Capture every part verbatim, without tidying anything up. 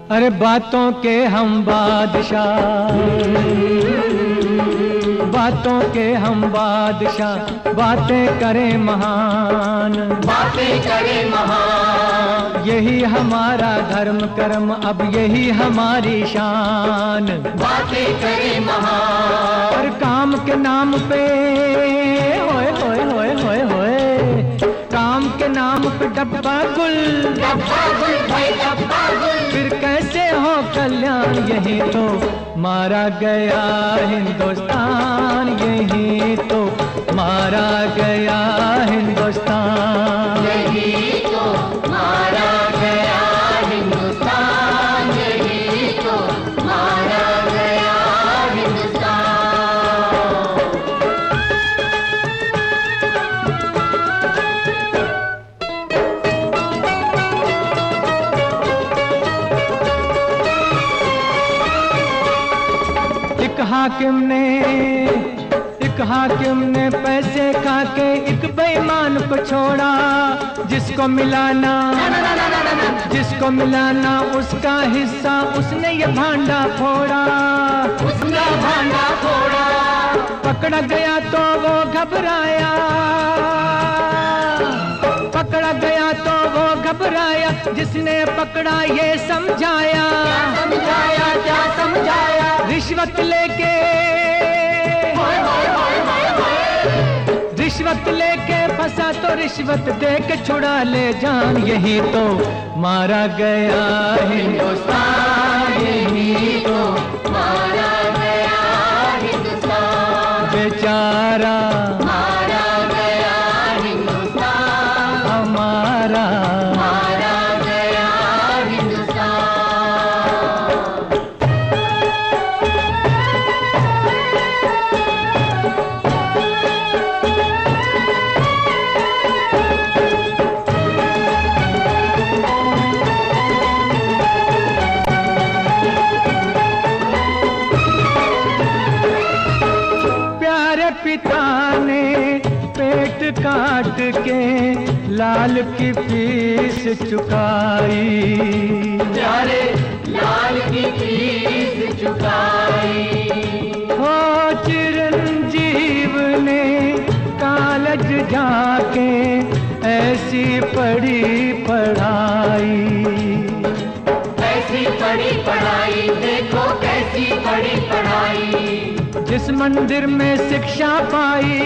अरे बातों के हम बादशाह, बातों के हम बादशाह, बातें करें महान, बातें करें महान। यही हमारा धर्म कर्म, अब यही हमारी शान। बातें करें महान। और काम के नाम पे होए होए होए होए होए, काम के नाम पे डब्बा गुल, डब्बा गुल भाई डब्बा गुल। फिर कैसे हो कल्याण, यही तो मारा गया हिंदुस्तान, यही तो मारा गया हिंदुस्तान, यही तो मारा गया हिंदुस्तान, यही तो मारा गया हिंदुस्तान। एक हाकिम ने एक हाकिम ने पैसे खा के एक बेईमान को छोड़ा, जिसको मिलाना जिसको मिलाना उसका हिस्सा, उसने ये भांडा फोड़ा, उसने भांडा फोड़ा। पकड़ा गया तो वो घबराया, पकड़ा गया तो वो घबराया, जिसने पकड़ा ये समझाया, समझाया क्या समझाया। रिश्वत लेके रिश्वत लेके फंसा तो रिश्वत दे के छुड़ा ले जान, यही तो मारा गया हिंदुस्तान, यही तो मारा गया हिंदुस्तान। बेचारा मारा गया हिंदुस्तान, हमारा मारा गया हिंदुस्तान। पिता ने पेट काट के लाल की फीस चुकाई, प्यारे लाल की फीस चुकाई। हो चिरंजीव ने कॉलेज जाके ऐसी पढ़ी पढ़ाई, कैसी पढ़ी पढ़ाई, देखो कैसी पढ़ी पढ़ाई। जिस मंदिर में शिक्षा पाई,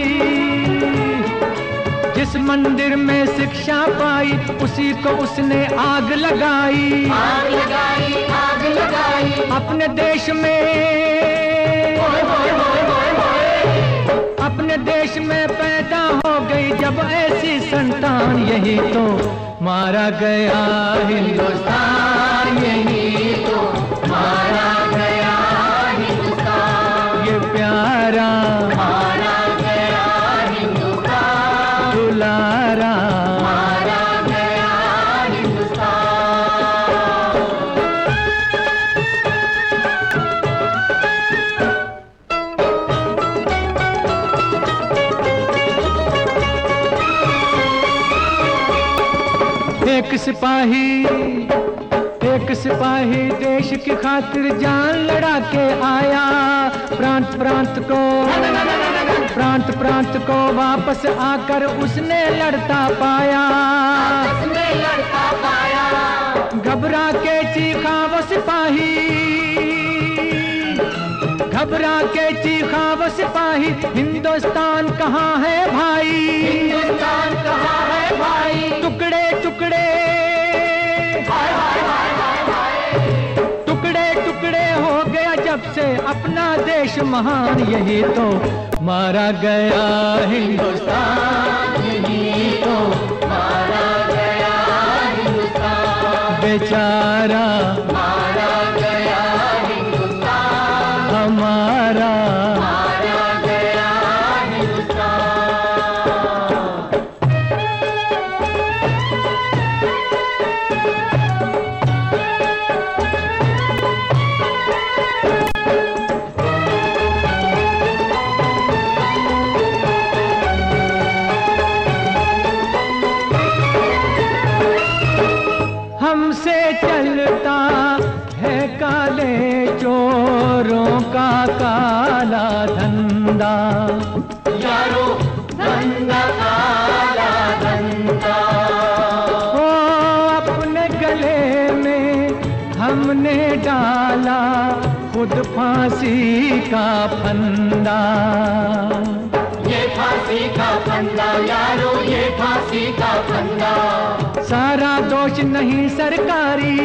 जिस मंदिर में शिक्षा पाई, उसी को उसने आग लगाई, आग लगाई आग लगाई। अपने देश में होए होए होए होए होए। अपने देश में पैदा हो गई जब ऐसी संतान, यही तो मारा गया हिंदुस्तान, यही तो मारा गया हिंदुस्तान। ये प्यारा मारा गया हिंदुस्तान, दुलारा मारा गया हिंदुस्तान। एक सिपाही एक सिपाही देश की खातिर जान लड़ा के आया, प्रांत प्रांत को प्रांत प्रांत को वापस आकर उसने लड़ता पाया, उसने लड़ता पाया। घबरा के चीखा वो सिपाही, घबरा के चीखा वो सिपाही, हिंदुस्तान कहाँ है भाई, हिंदुस्तान कहाँ है भाई। टुकड़े टुकड़े हाय हाय हाय हाय हाय। टुकड़े टुकड़े हो गया जब से अपना देश महान, यही तो मारा गया हिंदुस्तान, यही तो मारा गया हिंदुस्तान। बेचारा मारा गया हिंदुस्तान, हमारा मारा गया हिंदुस्तान। हमसे चलता का काला धंधा, यारो धंधा काला धंधा। ओ अपने गले में हमने डाला खुद फांसी का फंदा, ये फांसी का फंदा यारो, ये फांसी का फंदा। सारा दोष नहीं सरकारी,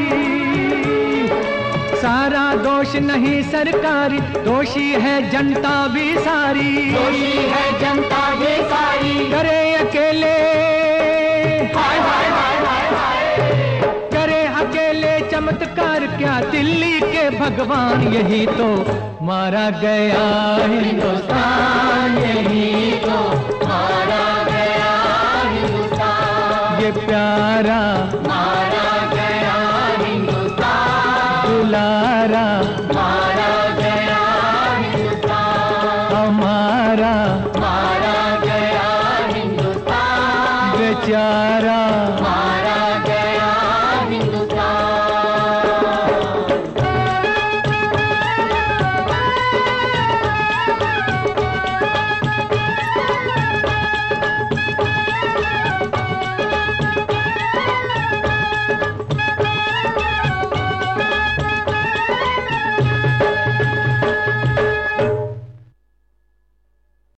सारा दोष नहीं सरकारी, दोषी है जनता भी सारी, दोषी है जनता भी सारी। करे अकेले हाय हाय हाय हाय हाय, करे अकेले चमत्कार क्या, दिल्ली के भगवान यही तो मारा गया हिंदुस्तान, यही तो मारा गया हिंदुस्तान। ये प्यारा मारा गया हिंदुस्तान, दुलारा मारा गया हिंदुस्तान। हमारा मारा